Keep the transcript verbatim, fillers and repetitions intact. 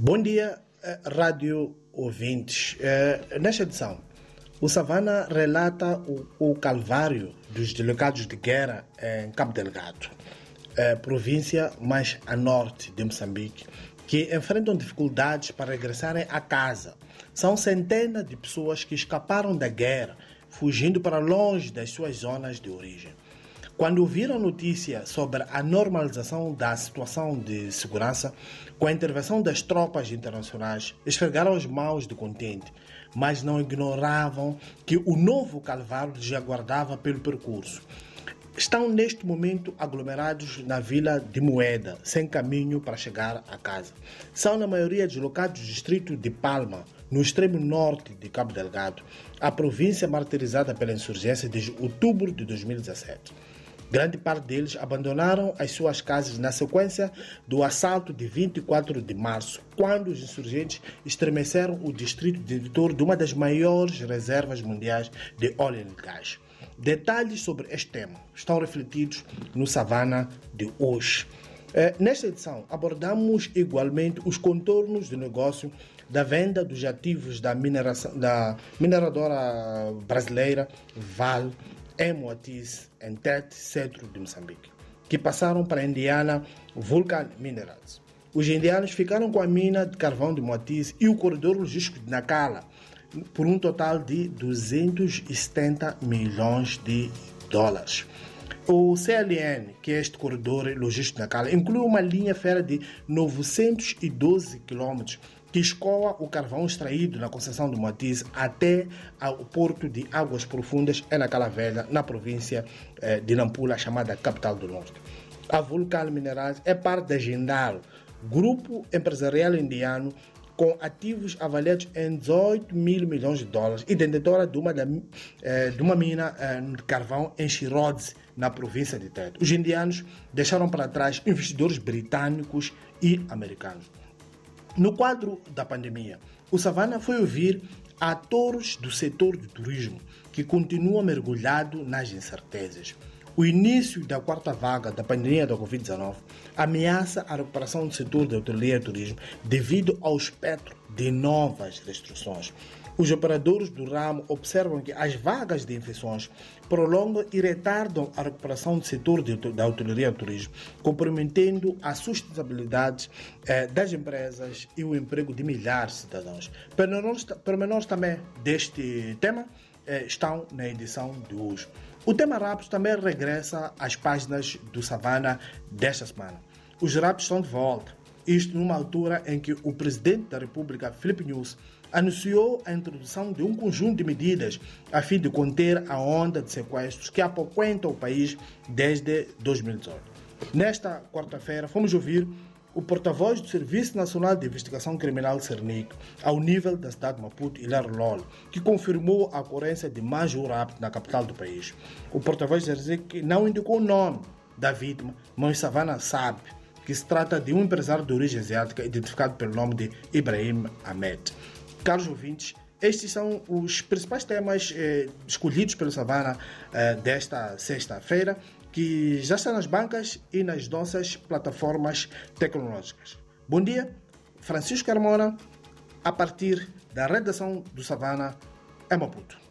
Bom dia, rádio ouvintes. Nesta edição, o Savana relata o, o calvário dos delegados de guerra em Cabo Delgado, província mais a norte de Moçambique, que enfrentam dificuldades para regressarem a casa. São centenas de pessoas que escaparam da guerra, fugindo para longe das suas zonas de origem. Quando ouviram a notícia sobre a normalização da situação de segurança, com a intervenção das tropas internacionais, esfregaram as mãos de contente, mas não ignoravam que o novo calvário lhes aguardava pelo percurso. Estão neste momento aglomerados na vila de Moeda, sem caminho para chegar a casa. São na maioria deslocados do distrito de Palma, no extremo norte de Cabo Delgado, a província martirizada pela insurgência desde outubro de dois mil e dezessete. Grande parte deles abandonaram as suas casas na sequência do assalto de vinte e quatro de março, quando os insurgentes estremeceram o distrito detentor de uma das maiores reservas mundiais de óleo e gás. Detalhes sobre este tema estão refletidos no Savana de hoje. Nesta edição, abordamos igualmente os contornos do negócio da venda dos ativos da, mineração, da mineradora brasileira Vale em Moatize, em Tete, centro de Moçambique, que passaram para a indiana Vulcan Minerals. Os indianos ficaram com a mina de carvão de Moatize e o corredor logístico de Nacala, por um total de duzentos e setenta milhões de dólares. O C L N, que é este corredor logístico de Nacala, inclui uma linha férrea de novecentos e doze quilômetros que escoa o carvão extraído na concessão de Moatize até ao porto de Águas Profundas, em Nacala Velha, na província de Nampula, chamada Capital do Norte. A Vulcan Minerals é parte da Jindal, grupo empresarial indiano com ativos avaliados em dezoito mil milhões de dólares e detentora de uma, de uma mina de carvão em Shirodze, na província de Tete. Os indianos deixaram para trás investidores britânicos e americanos. No quadro da pandemia, o Savana foi ouvir atores do setor do turismo que continua mergulhado nas incertezas. O início da quarta vaga da pandemia da covid dezenove ameaça a recuperação do setor da hotelaria e turismo devido ao espectro de novas restrições. Os operadores do ramo observam que as vagas de infecções prolongam e retardam a recuperação do setor de, da hotelaria e turismo, comprometendo a sustentabilidade eh, das empresas e o emprego de milhares de cidadãos. Pormenores também deste tema eh, estão na edição de hoje. O tema rápido também regressa às páginas do Savana desta semana. Os rápidos estão de volta. Isto numa altura em que o presidente da República, Filipe Nyusi, anunciou a introdução de um conjunto de medidas a fim de conter a onda de sequestros que apoquenta o país desde dois mil e dezoito. Nesta quarta-feira, fomos ouvir o porta-voz do Serviço Nacional de Investigação Criminal Cernic, ao nível da cidade de Maputo, Hilário Lolo, que confirmou a ocorrência de mais um rapto na capital do país. O porta-voz do Cernic não indicou o nome da vítima, mas Savana sabe que se trata de um empresário de origem asiática identificado pelo nome de Ibrahim Ahmed. Caros ouvintes, estes são os principais temas eh, escolhidos pelo Savana eh, desta sexta-feira, que já está nas bancas e nas nossas plataformas tecnológicas. Bom dia, Francisco Carmona, a partir da redação do Savana em Maputo.